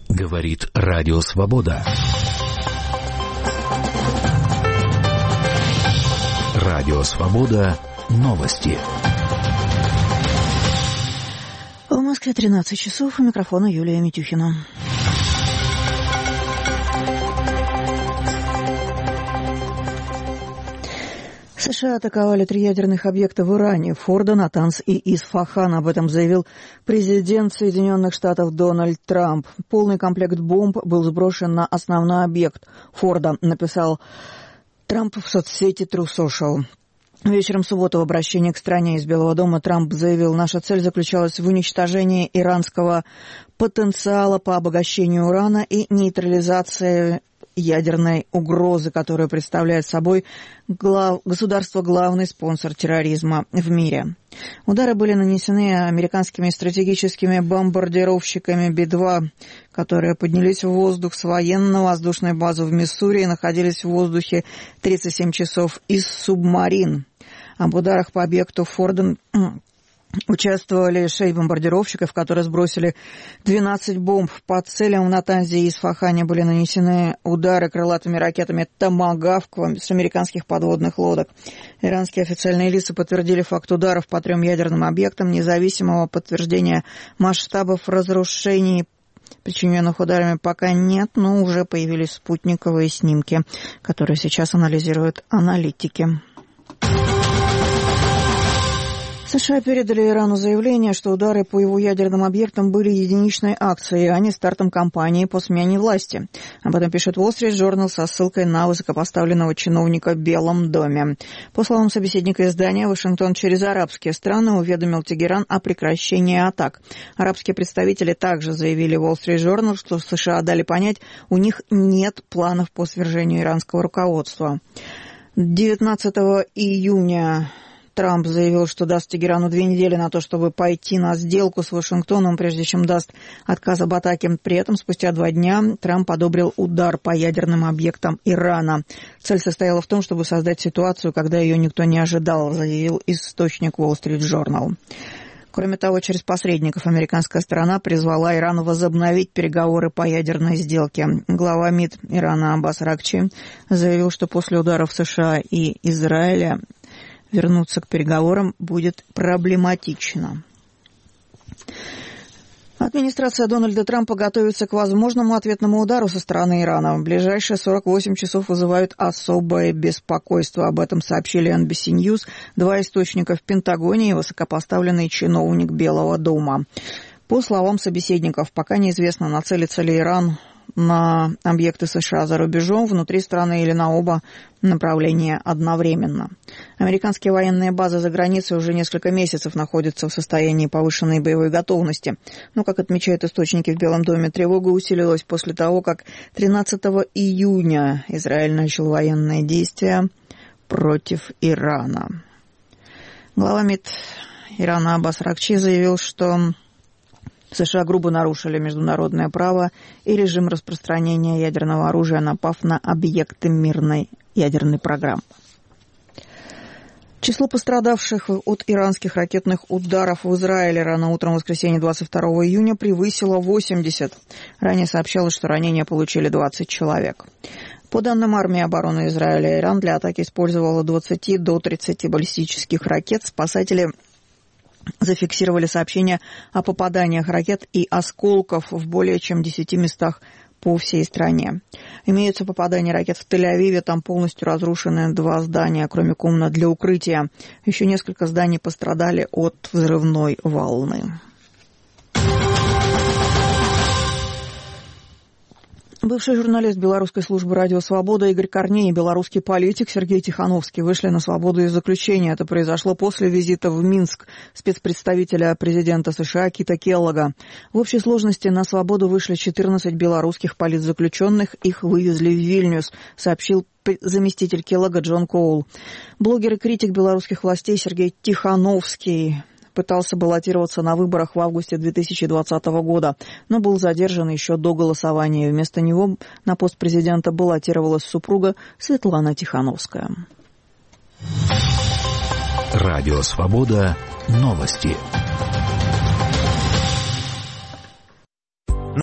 Говорит Радио Свобода. Радио Свобода. Новости. В Москве 13 часов. У микрофона Юлия Митюхина. США атаковали 3 ядерных объекта в Иране – Фордо, Натанс и Исфахан. Об этом заявил президент Соединенных Штатов Дональд Трамп. Полный комплект бомб был сброшен на основной объект – Фордо, написал Трамп в соцсети True Social. Вечером субботы в обращении к стране из Белого дома Трамп заявил: «Наша цель заключалась в уничтожении иранского потенциала по обогащению урана и нейтрализации ядерной угрозы, которую представляет собой государство главный спонсор терроризма в мире». Удары были нанесены американскими стратегическими бомбардировщиками Би-2, которые поднялись в воздух с военно-воздушной базы в Миссури и находились в воздухе 37 часов из субмарин. Об ударах по объекту Фордо участвовали 6 бомбардировщиков, которые сбросили 12 бомб. По целям в Натанзе и Исфахане были нанесены удары крылатыми ракетами «Томагавк» с американских подводных лодок. Иранские официальные лица подтвердили факт ударов по 3 ядерным объектам. Независимого подтверждения масштабов разрушений, причиненных ударами, пока нет, но уже появились спутниковые снимки, которые сейчас анализируют аналитики. США передали Ирану заявление, что удары по его ядерным объектам были единичной акцией, а не стартом кампании по смене власти. Об этом пишет Wall Street Journal со ссылкой на высокопоставленного чиновника в Белом доме. По словам собеседника издания, Вашингтон через арабские страны уведомил Тегеран о прекращении атак. Арабские представители также заявили в Wall Street Journal, что США дали понять, у них нет планов по свержению иранского руководства. 19 июня Трамп заявил, что даст Тегерану 2 недели на то, чтобы пойти на сделку с Вашингтоном, прежде чем даст отказ об атаке. При этом спустя 2 дня Трамп одобрил удар по ядерным объектам Ирана. Цель состояла в том, чтобы создать ситуацию, когда ее никто не ожидал, заявил источник Wall Street Journal. Кроме того, через посредников американская сторона призвала Иран возобновить переговоры по ядерной сделке. Глава МИД Ирана Аббас Аракчи заявил, что после ударов США и Израиля вернуться к переговорам будет проблематично. Администрация Дональда Трампа готовится к возможному ответному удару со стороны Ирана. В ближайшие 48 часов вызывают особое беспокойство. Об этом сообщили NBC News 2 источника в Пентагоне и высокопоставленный чиновник Белого дома. По словам собеседников, пока неизвестно, нацелится ли Иран на объекты США за рубежом, внутри страны или на оба направления одновременно. Американские военные базы за границей уже несколько месяцев находятся в состоянии повышенной боевой готовности. Но, как отмечают источники в Белом доме, тревога усилилась после того, как 13 июня Израиль начал военные действия против Ирана. Глава МИД Ирана Аббас Аракчи заявил, что США грубо нарушили международное право и режим распространения ядерного оружия, напав на объекты мирной ядерной программы. Число пострадавших от иранских ракетных ударов в Израиле рано утром воскресенья 22 июня превысило 80. Ранее сообщалось, что ранения получили 20 человек. По данным армии обороны Израиля, Иран для атаки использовал от 20 до 30 баллистических ракет. Спасатели зафиксировали сообщения о попаданиях ракет и осколков в более чем 10 местах по всей стране. Имеются попадания ракет в Тель-Авиве, там полностью разрушены 2 здания, кроме комнат для укрытия. Еще несколько зданий пострадали от взрывной волны. Бывший журналист белорусской службы «Радио Свобода» Игорь Корней и белорусский политик Сергей Тихановский вышли на свободу из заключения. Это произошло после визита в Минск спецпредставителя президента США Кита Келлога. В общей сложности на свободу вышли 14 белорусских политзаключенных. Их вывезли в Вильнюс, сообщил заместитель Келлога Джон Коул. Блогер и критик белорусских властей Сергей Тихановский пытался баллотироваться на выборах в августе 2020 года, но был задержан еще до голосования. Вместо него на пост президента баллотировалась супруга Светлана Тихановская. Радио Свобода. Новости.